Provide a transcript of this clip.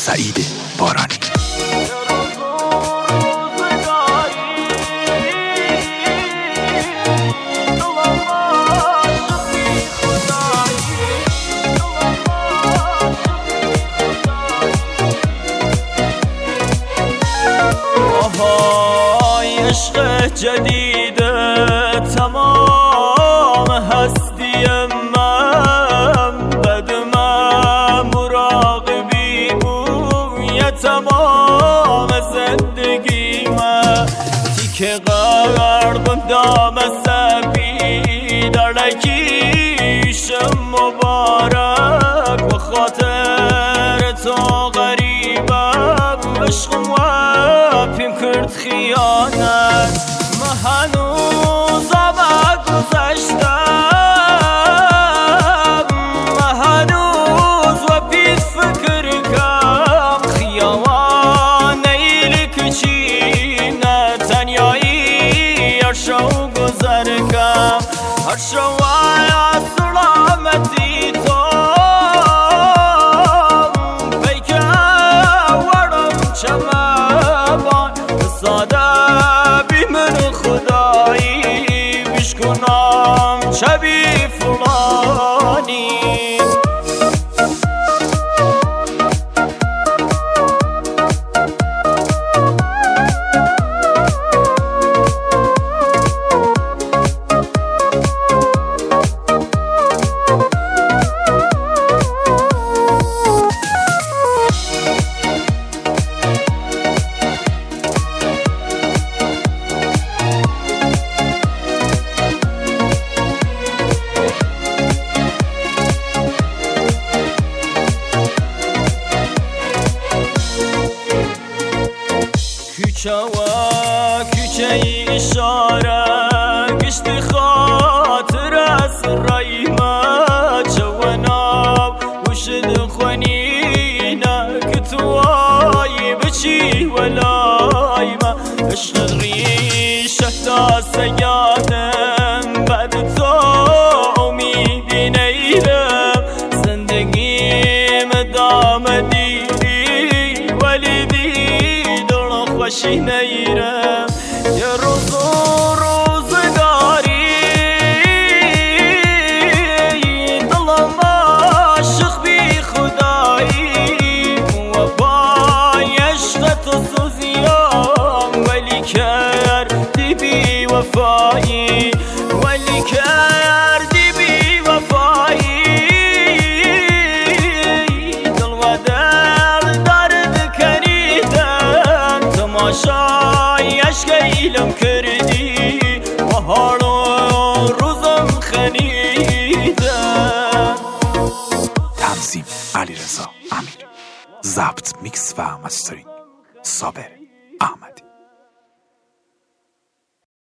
سعید بارانی. عشق جدید تمام هستی من، بدم مراقبی بوی تمام زندگی من، تیک قرب دام سبی درکیش مبارک، و خاطر تو غریبم عشقم و پیم کرد خیانت، من هنوزم گذشتم، من هنوز و پیت فکر کم، خیاوان ایلی کچینه تنیایی هر شو گذر کم، هر شو سلامتی تو بیکه ورم چمبان ساده بی من خدایی بیش کنم شبی فلانی. کوچه و کوچه اشاره گشت خاطر از رایما، جوانم وشد خونینا که توای بچی ولای ما، عشق ریشه تا سیادم بعد تو امیدی نیرم، زندگیم دام دیدی ولی خوشی نیرم، یه روز روزگاری دلم عاشق بی خدایی، و پای عشق تو سوزیم ولی کردی بی وفایی، ولی کردی بی وفایی، دل و دل درد کنیدم، تماشای عشق ایلم کردی و حال و روزم خنیدم. تنظیم علیرضا امیر، ضبط میکس و مسترینگ صابر احمدی.